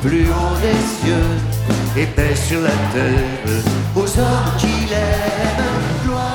plus haut des cieux, et paix sur la terre aux hommes qui l'aiment. Gloire